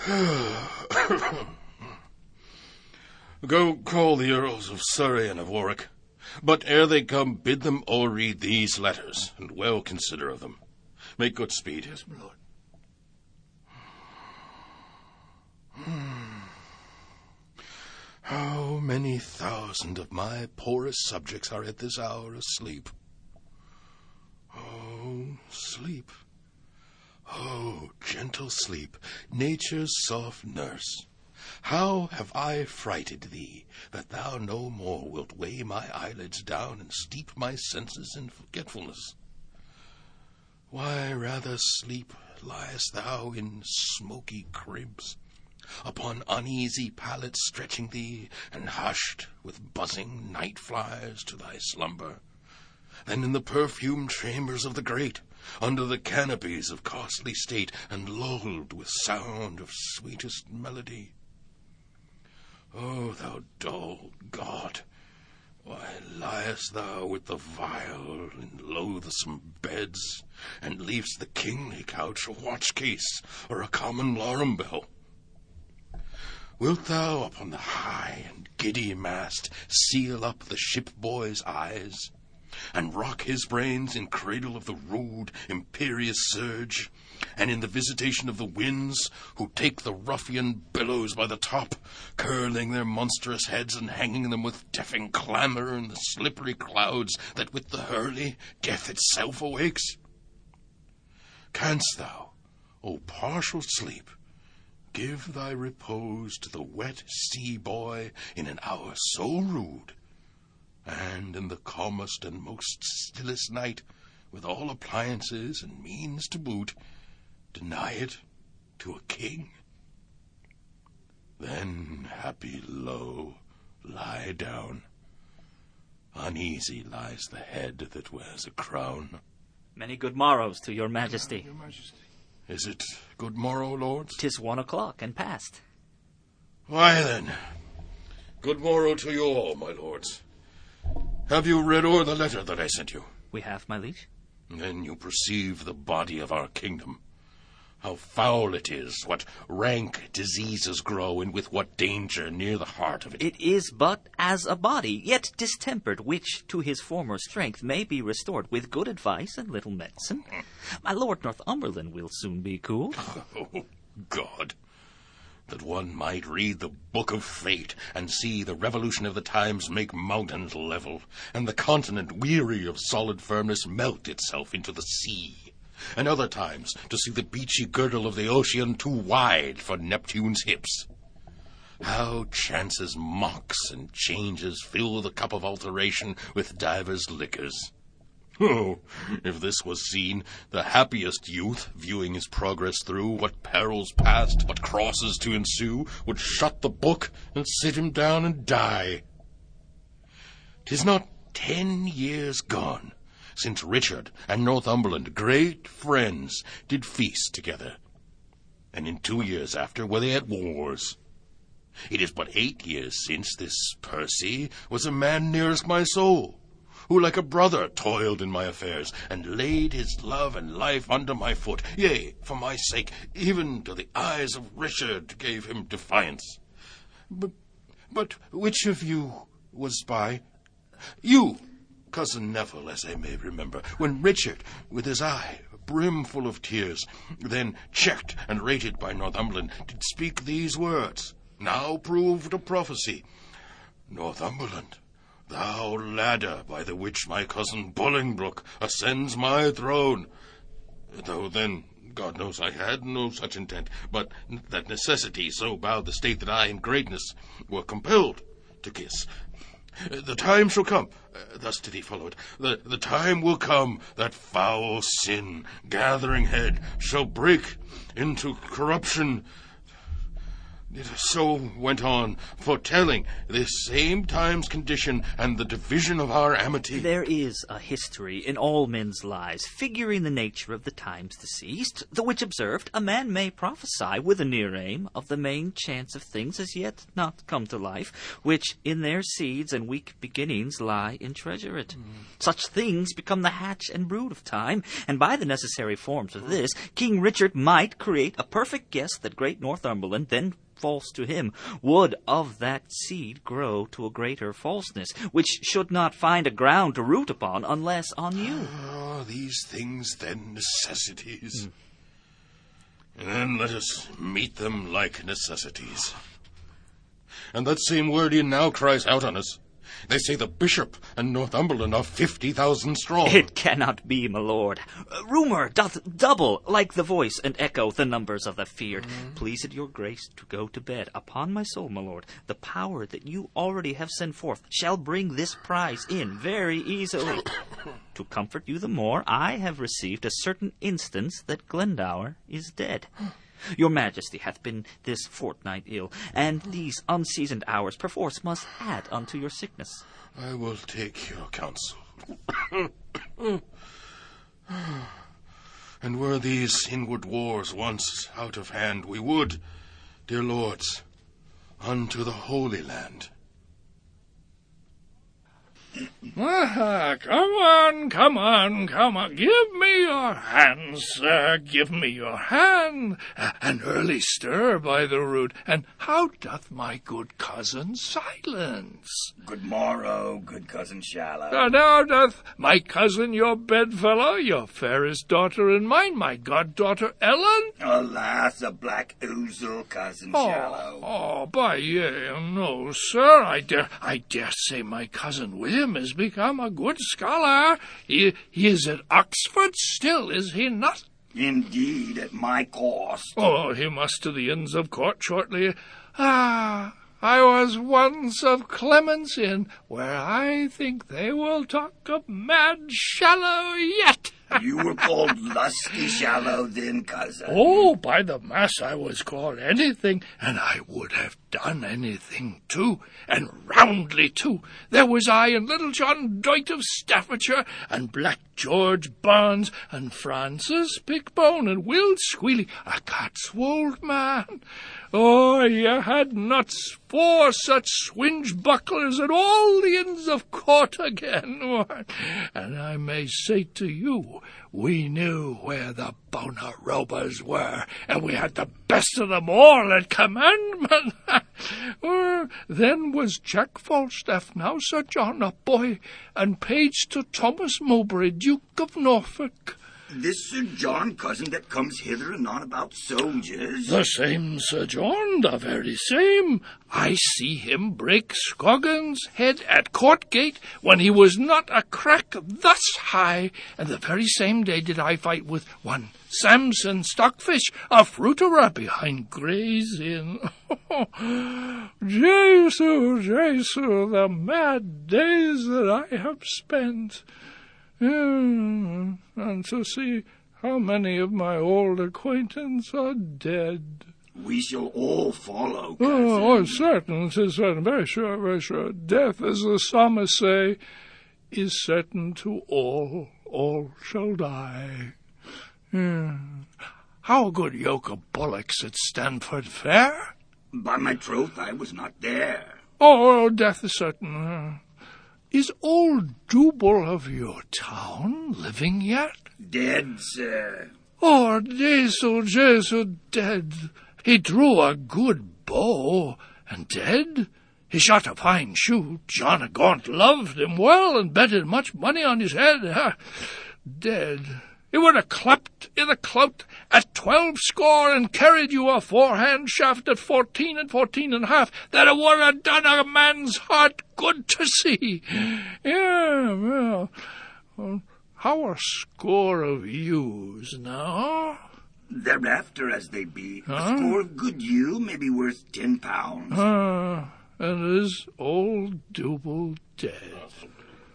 Go call the Earls of Surrey and of Warwick, but ere they come, bid them all read these letters, and well consider of them. Make good speed. Yes, my lord. How many thousand of my poorest subjects are at this hour asleep? Oh, sleep. Oh, gentle sleep, nature's soft nurse. How have I frighted thee, that thou no more wilt weigh my eyelids down and steep my senses in forgetfulness? Why, rather sleep liest thou in smoky cribs, upon uneasy pallets stretching thee, and hushed with buzzing night flies to thy slumber, than in the perfumed chambers of the great, under the canopies of costly state, and lulled with sound of sweetest melody. O thou dull god, why liest thou with the vile in loathsome beds, and leav'st the kingly couch a watch-case or a common larum bell? Wilt thou upon the high and giddy mast seal up the ship-boy's eyes, and rock his brains in cradle of the rude imperious surge, and in the visitation of the winds, who take the ruffian billows by the top, curling their monstrous heads and hanging them with deafing clamour in the slippery clouds that with the hurly death itself awakes? Canst thou, O partial sleep, give thy repose to the wet sea-boy in an hour so rude, and in the calmest and most stillest night, with all appliances and means to boot, deny it to a king? Then, happy low, lie down. Uneasy lies the head that wears a crown. Many good morrows to your majesty. Your majesty. Is it good morrow, lords? 'Tis 1 o'clock and past. Why then, good morrow to you all, my lords. Have you read o'er the letter that I sent you? We have, my liege. Then you perceive the body of our kingdom. How foul it is, what rank diseases grow, and with what danger near the heart of it. It is but as a body, yet distempered, which to his former strength may be restored with good advice and little medicine. My lord Northumberland will soon be cool. Oh, God, that one might read the book of fate, and see the revolution of the times make mountains level, and the continent, weary of solid firmness, melt itself into the sea. And other times to see the beachy girdle of the ocean too wide for Neptune's hips. How chance's mocks and changes fill the cup of alteration with divers liquors. Oh, if this was seen, the happiest youth, viewing his progress through, what perils past, what crosses to ensue, would shut the book and sit him down and die. 'Tis not 10 years gone since Richard and Northumberland, great friends, did feast together, and in 2 years after were they at wars. It is but 8 years since this Percy was a man nearest my soul, who like a brother toiled in my affairs, and laid his love and life under my foot, yea, for my sake, even to the eyes of Richard gave him defiance. But which of you was by? You, Cousin Neville, as I may remember, when Richard, with his eye brimful of tears, then checked and rated by Northumberland, did speak these words, now proved a prophecy. Northumberland, thou ladder by the which my cousin Bolingbroke ascends my throne. Though then, God knows I had no such intent, but that necessity so bowed the state that I in greatness were compelled to kiss. The time shall come, thus to thee followed, the time will come that foul sin, gathering head, shall break into corruption. It so went on, foretelling this same time's condition and the division of our amity. There is a history in all men's lives, figuring the nature of the times deceased, the which observed, a man may prophesy with a near aim of the main chance of things as yet not come to life, which in their seeds and weak beginnings lie in treasure it. Such things become the hatch and brood of time, and by the necessary forms of this, King Richard might create a perfect guess that great Northumberland, then false to him, would of that seed grow to a greater falseness, which should not find a ground to root upon unless on you. These things then necessities. And then let us meet them like necessities. And that same word e'en now cries out on us. They say the bishop and Northumberland are 50,000 strong. It cannot be, my lord. Rumour doth double, like the voice and echo, the numbers of the feared. Please it your grace to go to bed. Upon my soul, my lord, the power that you already have sent forth shall bring this prize in very easily. To comfort you the more, I have received a certain instance that Glendower is dead. Your majesty hath been this fortnight ill, and these unseasoned hours perforce must add unto your sickness. I will take your counsel. And were these inward wars once out of hand, we would, dear lords, unto the Holy Land. Come on. Give me your hand, sir, give me your hand. An early stir by the rood, and how doth my good cousin Silence? Good morrow, good cousin Shallow. Now doth my cousin your bedfellow, your fairest daughter and mine, my goddaughter Ellen? Alas, a black ousel, cousin Shallow. Oh, by no, sir, I dare say my cousin William has become a good scholar. He is at Oxford still, is he not? Indeed, at my cost. Oh, he must to the Inns of Court shortly. I was once of Clement's Inn, where I think they will talk of Mad Shallow yet. You were called Lusty Shallow then, cousin. Oh, by the mass, I was called anything, and I would have done anything too, and roundly too. There was I and Little John Doit of Staffordshire, and Black George Barnes, and Francis Pickbone, and Will Squealy, a Cotswold man. Oh, you had not 4 such swingebucklers at all the Inns of Court again. And I may say to you, we knew where the Bonarobas were, and we had the best of them all at commandment. Then was Jack Falstaff, now Sir John, a boy, and page to Thomas Mowbray, Duke of Norfolk. This Sir John, cousin, that comes hither and on about soldiers? The same Sir John, the very same. I see him break Scoggin's head at Court Gate when he was not a crack thus high, and the very same day did I fight with one Samson Stockfish, a fruiterer behind Gray's Inn. Jesu, the mad days that I have spent. And to see how many of my old acquaintance are dead. We shall all follow, cousin. Oh, certain, 'tis certain, very sure, very sure. Death, as the psalmists say, is certain to all shall die. How a good yoke of bullocks at Stanford Fair? By my troth, I was not there. Oh, death is certain. Is old Double of your town living yet? Dead, sir. Oh, Jesu, dead. He drew a good bow, and dead. He shot a fine shoot. John of Gaunt loved him well, and betted much money on his head. Dead. He would have clapped i' the clout at 12 score and carried you a 4-hand shaft at 14 and 14 and a half, that it would have done a man's heart good to see. Well, how a score of ewes now? Thereafter as they be. A score of good ewe may be worth £10. And is old Double dead?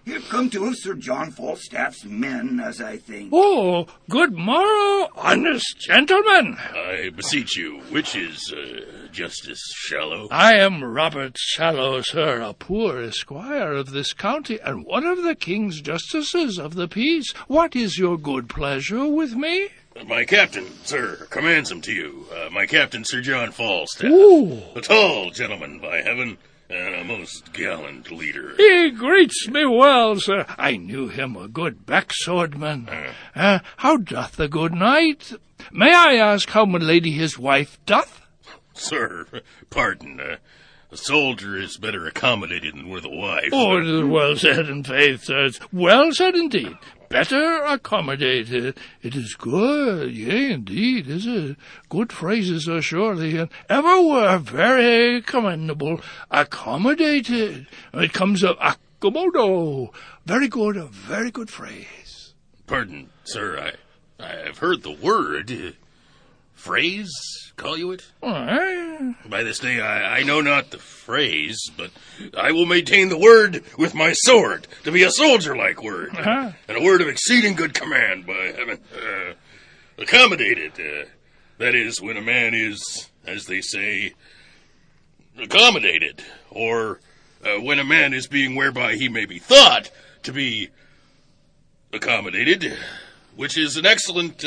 Here come two of Sir John Falstaff's men, as I think. Oh, good morrow, honest gentlemen. I beseech you, which is Justice Shallow? I am Robert Shallow, sir, a poor esquire of this county, and one of the king's justices of the peace. What is your good pleasure with me? My captain, sir, commands him to you. My captain, Sir John Falstaff. Ooh. A tall gentleman, by heaven, and a most gallant leader. He greets me well, sir. I knew him a good backswordman. How doth the good knight? May I ask how my lady his wife doth? Sir, pardon, a soldier is better accommodated than with a wife. Oh, it is well said, in faith, sir. It's well said indeed. Better accommodated. It is good, yea, indeed, is it? Good phrases, sir, surely, and ever were very commendable. Accommodated. It comes of accommodo. Very good, a very good phrase. Pardon, sir, I've heard the word. Phrase, call you it? By this day I know not the phrase, but I will maintain the word with my sword, to be a soldier-like word, and a word of exceeding good command, by heaven. Accommodated, that is, when a man is, as they say, accommodated, or when a man is being whereby he may be thought to be accommodated, which is an excellent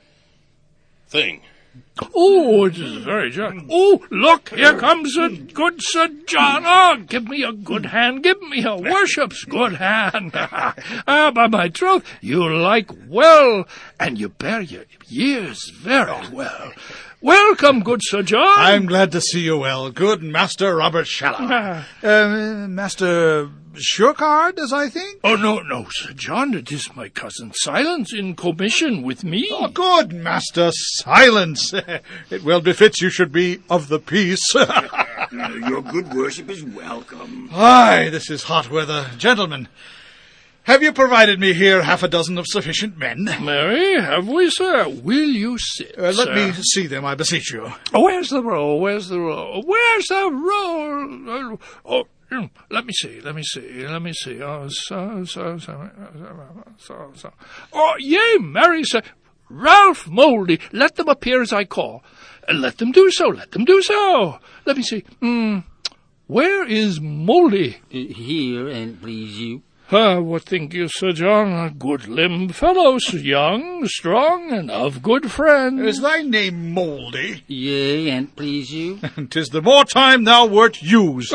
thing. Oh, it is very just. Oh, look, here comes a good Sir John. Oh, give me a good hand. Give me a worship's good hand. By my troth, you like well, and you bear your years very well. Welcome, good Sir John. I'm glad to see you well, good Master Robert Shallow. Master Shurkard, as I think? Oh, no, Sir John, it is my cousin Silence in commission with me. Oh, good Master Silence. It well befits you should be of the peace. Your good worship is welcome. Aye, this is hot weather. Gentlemen, have you provided me here half a dozen of sufficient men? Marry, have we, sir? Will you sit, Let me see them, I beseech you. Oh, where's the roll? Where's the roll? Oh, let me see. Oh, so. Oh, yea, marry, sir. Ralph Mouldy, let them appear as I call. Let them do so. Let me see. Where is Mouldy? Here, and please you. What think you, Sir John? A good-limbed fellow, young, strong, and of good friends. Is thy name Mouldy? Yea, and please you. 'Tis the more time thou wert used.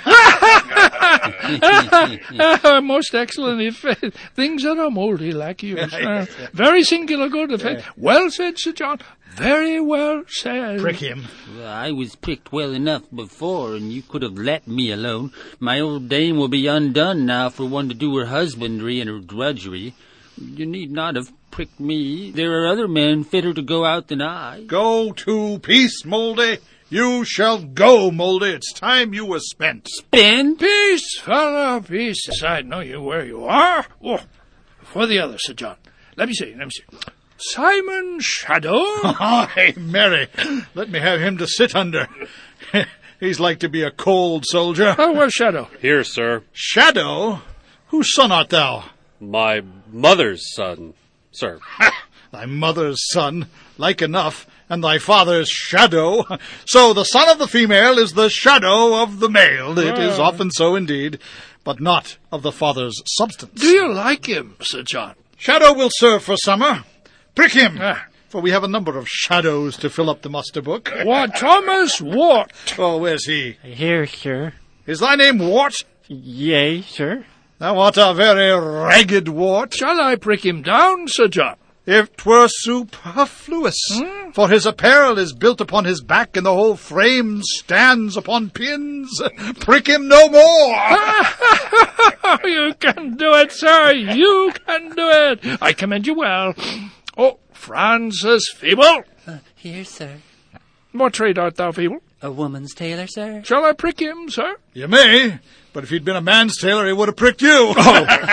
Most excellent effect. Things that are mouldy like you. Very singular good effect. Well said, Sir John. Very well said. Prick him. Well, I was pricked well enough before, and you could have let me alone. My old dame will be undone now for one to do her husbandry and her drudgery. You need not have pricked me. There are other men fitter to go out than I. Go to peace, Mouldy. You shall go, Mouldy. It's time you was spent. Spent? Peace, fellow, peace. I know you where you are. Oh, for the other, Sir John. Let me see. Simon Shadow? Hey, Mary, let me have him to sit under. He's like to be a cold soldier. Oh, where's Shadow? Here, sir. Shadow? Whose son art thou? My mother's son, sir. Thy mother's son, like enough, and thy father's shadow. So the son of the female is the shadow of the male. It is often so indeed, but not of the father's substance. Do you like him, Sir John? Shadow will serve for summer. Prick him, for we have a number of shadows to fill up the muster book. What, Thomas Wart? Oh, where's he? Here, sir. Is thy name Wart? Yea, sir. Thou art a very ragged Wart. Shall I prick him down, Sir John? If 'twere superfluous, for his apparel is built upon his back, and the whole frame stands upon pins. Prick him no more. You can do it, sir. You can do it. I commend you well. Oh, Francis Feeble. Here, sir. What trade art thou, Feeble? A woman's tailor, sir. Shall I prick him, sir? You may, but if he'd been a man's tailor, he would have pricked you.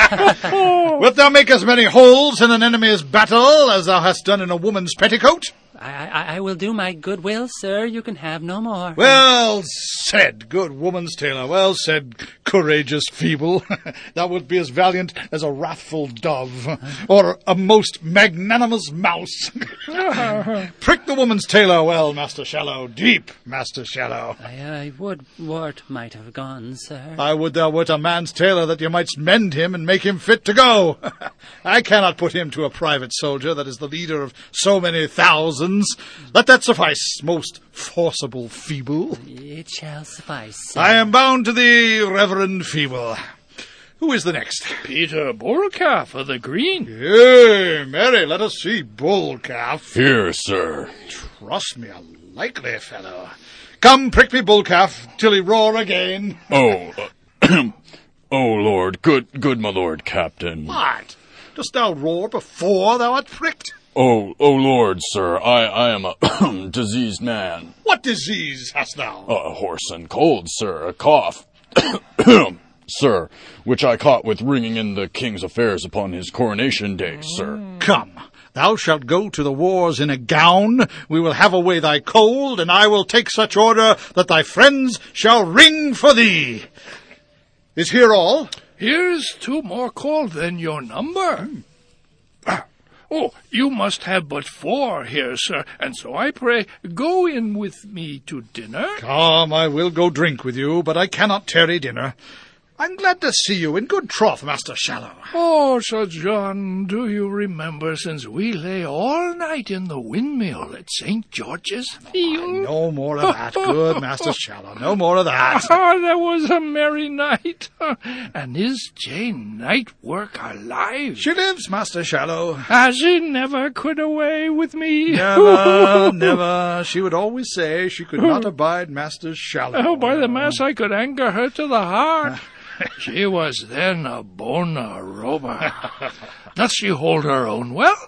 Wilt thou make as many holes in an enemy's battle as thou hast done in a woman's petticoat? I will do my good will, sir. You can have no more. Well said, good woman's tailor. Well said, courageous feeble. Thou would be as valiant as a wrathful dove, or a most magnanimous mouse. Prick the woman's tailor well, Master Shallow. Deep, Master Shallow. I would Wart might have gone, sir. I would thou wert a man's tailor, that you mightst mend him and make him fit to go. I cannot put him to a private soldier that is the leader of so many thousands. Let that suffice, most forcible feeble. It shall suffice, sir. I am bound to thee, Reverend Feeble. Who is the next? Peter Bullcalf of the Green. Yea, Mary, let us see Bullcalf. Here, sir. Trust me, a likely fellow. Come, prick me, Bullcalf, till he roar again. Oh, oh, Lord, good my lord, Captain. What? Dost thou roar before thou art pricked? Oh, Lord, sir, I am a diseased man. What disease hast thou? A horse and cold, sir, a cough. Sir, which I caught with ringing in the king's affairs upon his coronation day, sir. Come, thou shalt go to the wars in a gown, we will have away thy cold, and I will take such order that thy friends shall ring for thee. Is here all? Here's 2 more called than your number. Oh, you must have but 4 here, sir, and so I pray go in with me to dinner. Come, I will go drink with you, but I cannot tarry dinner. I'm glad to see you, in good troth, Master Shallow. Oh, Sir John, do you remember since we lay all night in the windmill at St. George's Field? No more of that, good Master Shallow, no more of that. Ah, that was a merry night. And is Jane Nightwork alive? She lives, Master Shallow. She never could away with me. Never, never. She would always say she could not abide Master Shallow. Oh, by the mass, I could anger her to the heart. She was then a bona roba. Does she hold her own well?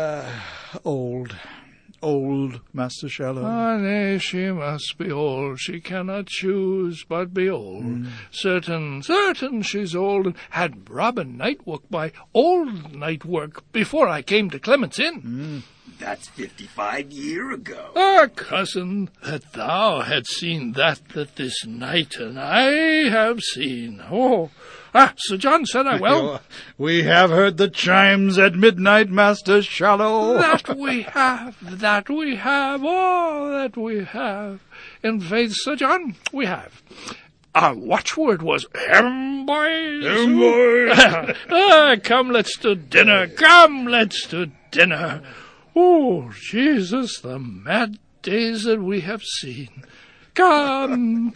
Old, Master Shallow. Ah, nay, she must be old. She cannot choose but be old. Certain she's old, and had Robin Nightwork by old Nightwork before I came to Clement's Inn. That's 55 years ago. Ah, cousin, that thou had seen that this night, and I have seen. Oh, Sir John said I will. We have heard the chimes at midnight, Master Shallow. That we have, oh, that we have. In faith, Sir John, we have. Our watchword was, boys. Come, let's to dinner. Oh, Jesus, the mad days that we have seen. Come.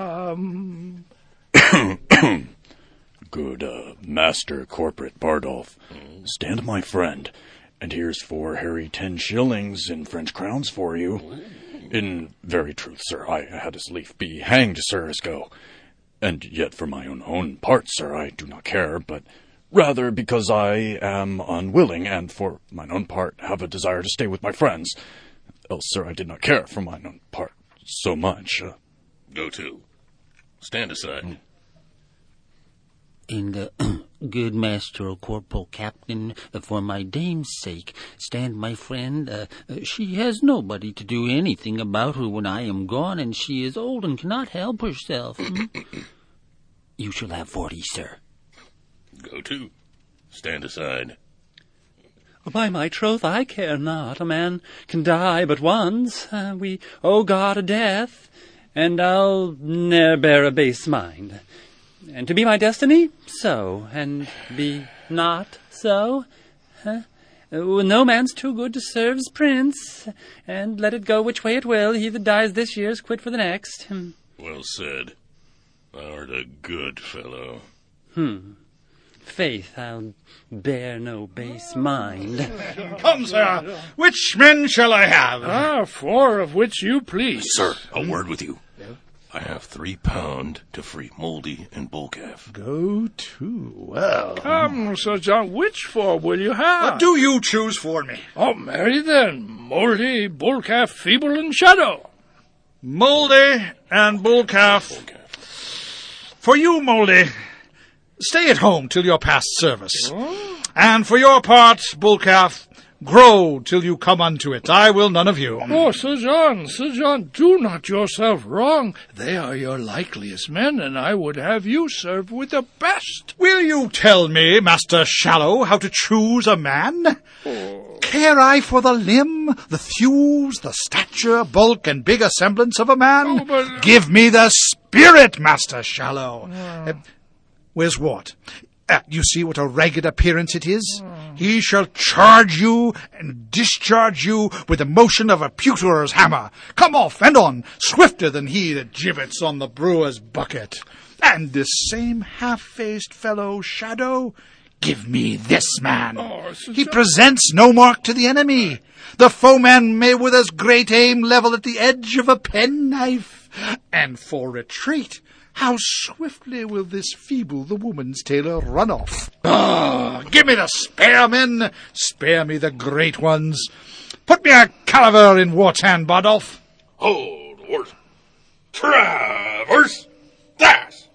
Good, Master Corporate Bardolph. Stand my friend, and here's 4 hairy 10 shillings in French crowns for you. In very truth, sir, I had as lief be hanged, sir, as go. And yet for my own part, sir, I do not care, but rather because I am unwilling, and for mine own part have a desire to stay with my friends. Else, sir, I did not care for mine own part so much. Go to. Stand aside. And, good master or corporal captain, for my dame's sake, stand my friend. She has nobody to do anything about her when I am gone, and she is old and cannot help herself. You shall have 40, sir. Go to. Stand aside. By my troth, I care not. A man can die but once. We owe God a death, and I'll ne'er bear a base mind. And to be my destiny, so, and be not so. No man's too good to serve as prince, and let it go which way it will, he that dies this year is quit for the next. Well said. Thou'rt a good fellow. Faith, I'll bear no base mind. Come, sir, which men shall I have? 4 of which you please. Sir, a word with you. I have £3 to free Mouldy and Bullcalf. Go to. Well. Come, Sir John, which 4 will you have? What do you choose for me? Oh, marry then. Mouldy, Bullcalf, Feeble, and Shadow. Mouldy and Bullcalf. For you, Mouldy, stay at home till your past service. And for your part, Bullcalf, Grow till you come unto it. I will none of you. Oh, Sir John, do not yourself wrong. They are your likeliest men, and I would have you serve with the best. Will you tell me, Master Shallow, how to choose a man? Care I for the limb, the thews, the stature, bulk, and big semblance of a man? Give me the spirit, Master Shallow. Where's what? You see what a ragged appearance it is? He shall charge you and discharge you with the motion of a pewterer's hammer. Come off and on, swifter than he that gibbets on the brewer's bucket. And this same half-faced fellow, Shadow, give me this man. He presents no mark to the enemy. The foeman may with as great aim level at the edge of a penknife. And for retreat, how swiftly will this feeble the woman's tailor run off. Give me the spare men, spare me the great ones. Put me a caliver in Wartan, Bardolph. Hold, horse. Traverse. Dash.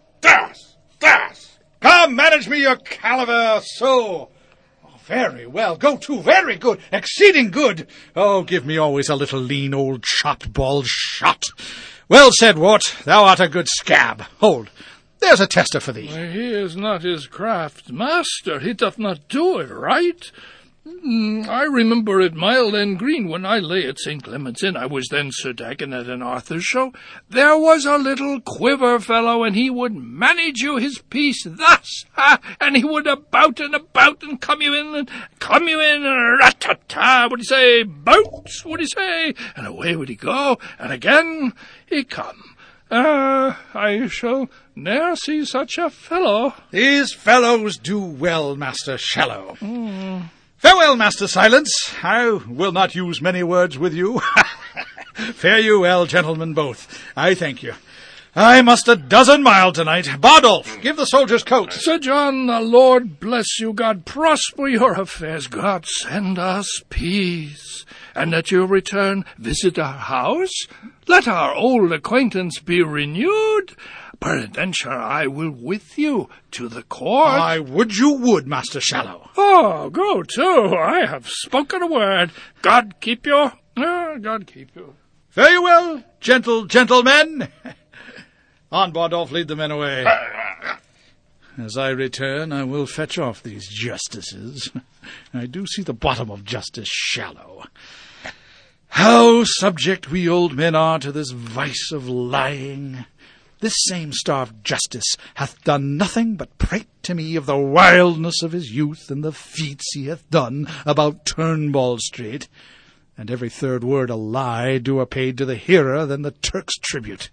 Come, manage me your caliver, so. Very well. Go to. Very good. Exceeding good. Oh, give me always a little lean old chopped ball shot. Well said, Wart. Thou art a good scab. Hold. There's a tester for thee. He is not his craft master. He doth not do it right. I remember at Mile End Green, when I lay at St. Clement's Inn, I was then Sir Dagon at an Arthur's show, there was a little quiver fellow, and he would manage you his piece thus, and he would about and come you in, rat-ta-ta, would he say, bounce, would he say, and away would he go, and again he come. I shall ne'er see such a fellow. These fellows do well, Master Shallow. Farewell, Master Silence. I will not use many words with you. Fare you well, gentlemen both. I thank you. I must a dozen mile tonight. Bardolph, give the soldiers coats. Sir John, the Lord bless you. God prosper your affairs. God send us peace. And at your return, visit our house. Let our old acquaintance be renewed. Peradventure I will with you to the court. I would you would, Master Shallow. Oh, go to. I have spoken a word. God keep you. God keep you. Fare you well, gentlemen. On, Bardolph, lead the men away. As I return, I will fetch off these justices. I do see the bottom of Justice Shallow. How subject we old men are to this vice of lying. This same starved Justice hath done nothing but prate to me of the wildness of his youth and the feats he hath done about Turnbull Street, and every third word a lie doer paid to the hearer than the Turk's tribute.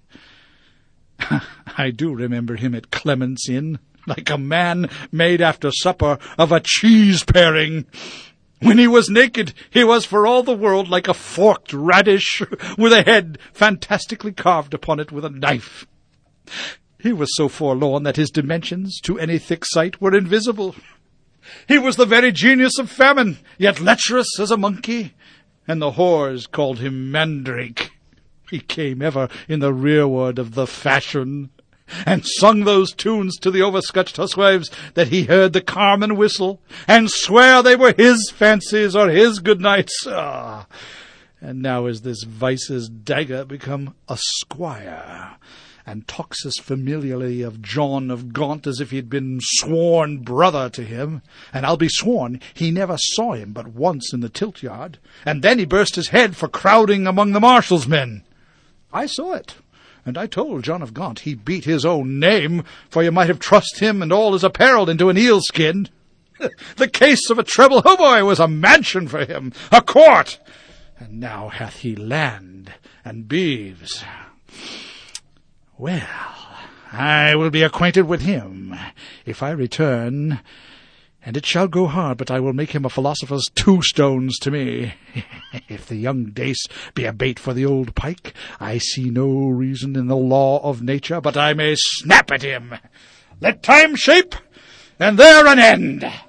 I do remember him at Clement's Inn, like a man made after supper of a cheese paring. When he was naked, he was for all the world like a forked radish, with a head fantastically carved upon it with a knife. He was so forlorn that his dimensions, to any thick sight, were invisible. He was the very genius of famine, yet lecherous as a monkey, and the whores called him Mandrake. He came ever in the rearward of the fashion, and sung those tunes to the overscotched huswives that he heard the carman whistle, and swear they were his fancies or his good nights. And now is this vice's dagger become a squire, and talks as familiarly of John of Gaunt as if he'd been sworn brother to him, and I'll be sworn he never saw him but once in the tilt-yard, and then he burst his head for crowding among the marshal's men. I saw it, and I told John of Gaunt he beat his own name, for you might have trussed him and all his apparel into an eel-skin. The case of a treble hautboy was a mansion for him, a court, and now hath he land and beeves. Well, I will be acquainted with him if I return, and it shall go hard, but I will make him a philosopher's 2 stones to me. If the young dace be a bait for the old pike, I see no reason in the law of nature but I may snap at him. Let time shape, and there an end.